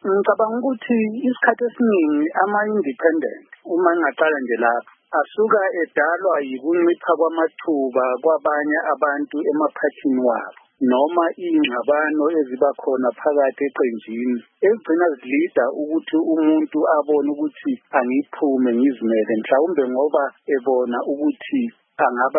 Ngicabanga ukuthi isikhathi esiningi ama-independent uma ngaqala nje lapha asuka edalwa yikuncipha kwamathuba kwabanye abantu emaphathini wabo noma ingxabano eziba khona phakathi eqenjini ezigcina zilida ukuthi umuntu abone ukuthi angiphume ngizimele mhlawumbe ngoba ebona ukuthi angaba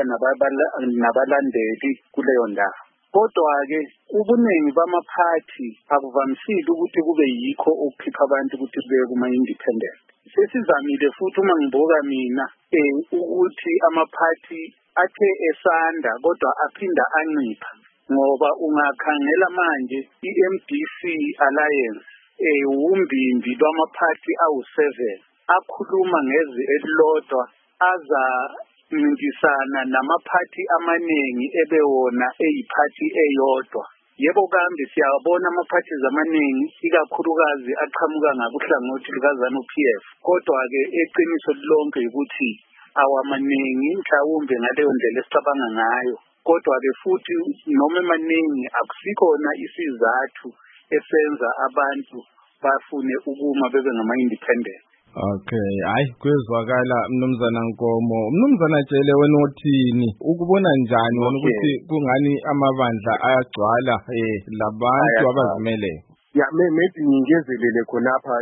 nabalandeli kuleyo ndawo. Kodwa-ke ubuningi bamaphathi akuvamisile ukuthi kube yikho okukhipha abantu ukuthi bebe kuma-independent. Sesizamile futhi uma ngibuka mina ukuthi amaphathi athe esanda kodwa aphinda ancipha ngoba ungakhangela manje i-MDC Alliance umbimbi lwamaphathi awu-7 akhuluma ngezwi elilodwa aza mintisana namaphathi amaningi ebewona eyiphathi eyodwa. Yebo kambe siyabona amaphathi amaningi ikakhulukazi aqhamuka ngakuhlangothi lukaZanu-PF. Kodwa-ke eqiniso lonke ukuthi awamaningi mhlawumbe ngaleyo ndlela esicabanga ngayo. Kodwa-ke futhi noma emaningi akusikhona isizathu esenza abantu bafune ukuma bebe ngama-independent. Okay, hayi kwezwakala Mnumzana Nkomo. Mnumzana Tshele wena uthini? Ukubona njani wena ukuthi kungani amabandla ayagcwala labantu abazimele? Ya maybe ngingezelele khonapha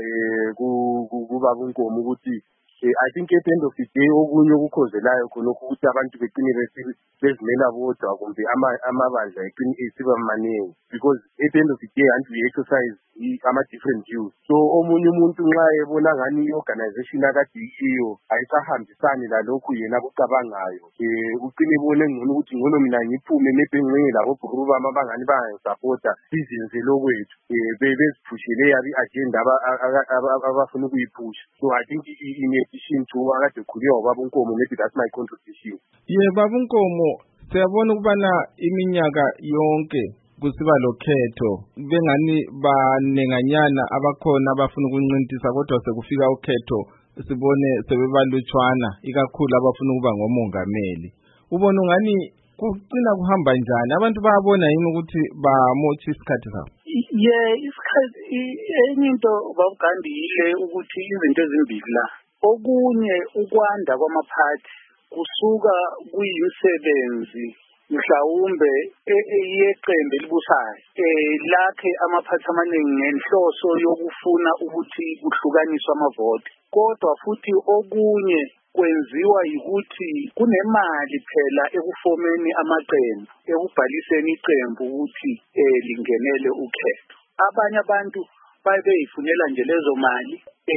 kuba kunkomo ukuthi I think at the end of the day okunye okukhozelayo khona ukuthi abantu beqine bezimela bodwa kumbe amabandla eqine isiba maningi because at the end of the day and we exercise ama-different views. So omunye umuntu nxa ebona ngani i-organization akade iyo ayisahambisani lalokhu yena akucabangayo uqine ebone ngcono ukuthi ngono mina ngiphume maybe ngincenge labobhuru bami abangani bangisapota sizenze lokwethu beziphushele yabi agenda abafuna ukuyiphusha. So I think in addition to akade khulunywa ubaba uNkomo, maybe that's my contribution. Baba uNkomo, siyabona ukubana iminyaka yonke kusiba lokhetho bengani banenganyana abakhona abafuna ukuncintisa kodwa sekufika ukhetho sibone sebebalutshwana ikakhulu abafuna ukuba ngomongameli. Ubona ungani kucina kuhamba njani? Abantu bayabona yini ukuthi bamotsha isikhathi sabo? Isikhathi enye into babugandi yile ukuthi izinto ezimbili la. Okunye ukwanda kwamaphathi kusuka kuyimisebenzi mhlawumbe yeqembu elibusayo lakhe amaphathi amaningi ngenhloso yokufuna ukuthi kuhlukaniswe amavoti. Kodwa futhi okunye kwenziwa yikuthi kunemali phela ekufomeni amaqembu ekubhaliseni iqembu ukuthi lingenele ukhetho. Abanye abantu bayifunela nje lezo mali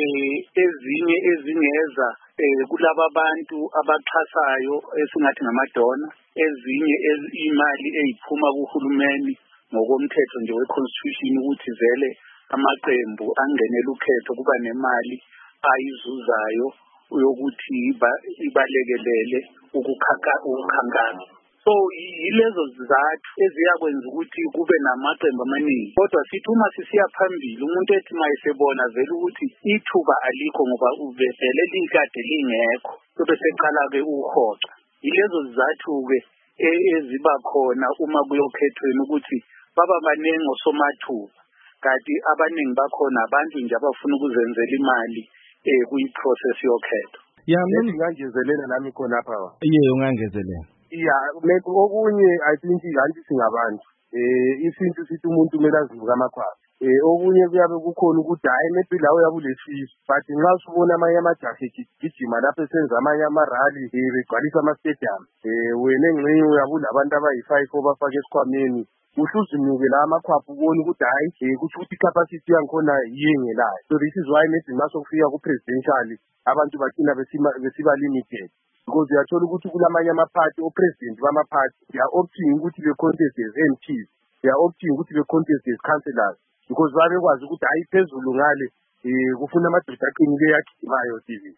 ezinye ezingeza kulabo abantu abaxhasayo esingathi ngamadona, ezinye imali eziphuma kuhulumeni ngokomthetho nje we-constitution ukuthi vele amaqembu angenele ukhetho kuba nemali ayizuzayo yokuthi ibalekelele ukukhankasa. So yilezo zizathu eziyakwenza ukuthi kube namaqembu amaningi. Kodwa sithi uma sisiya phambili umuntu ethi mayesebona vele ukuthi ithuba alikho ngoba uvele likade lingekho bese eqala-ke uhoxa. Yilezo zizathu-ke eziba khona uma kuyokhethweni ukuthi baba baningi osomathuba kanti abaningi bakhona abantu nje abafuna ukuzenzela imali kuyi-process yokhetho. Ngingangezelela nami khonapha. Ungangezelela. Okunye I think anti singabantu isintu sithi umuntu kumele azivuka amakhwapha. Okunye kuyabe kukhona ukuthi hayi maybe lawo yabulesizwe but nxa usubona amanye amajaha gijima lapho esenza amanye amarali begcwalisa ama-stadium wena engxenye uyabula abantu abayi-5 obafake esikhwameni uhluzinuke la amakhwapha ubona ukuthi hayi kusho ukuthi i-capacity yangikhona yiyengelayo. So this is why maybe nxa sokufika ku-presidential abantu bagcina besiba limited. Because uyathola ukuthi kulamanye amaphathi o-president bamaphathi they are opting ukuthi be-contest as MPs, they are opting ukuthi be-contest as councillors because babekwazi ukuthi hayi phezulu ngale kufuna amadoda aqinileyo agijimayo TV.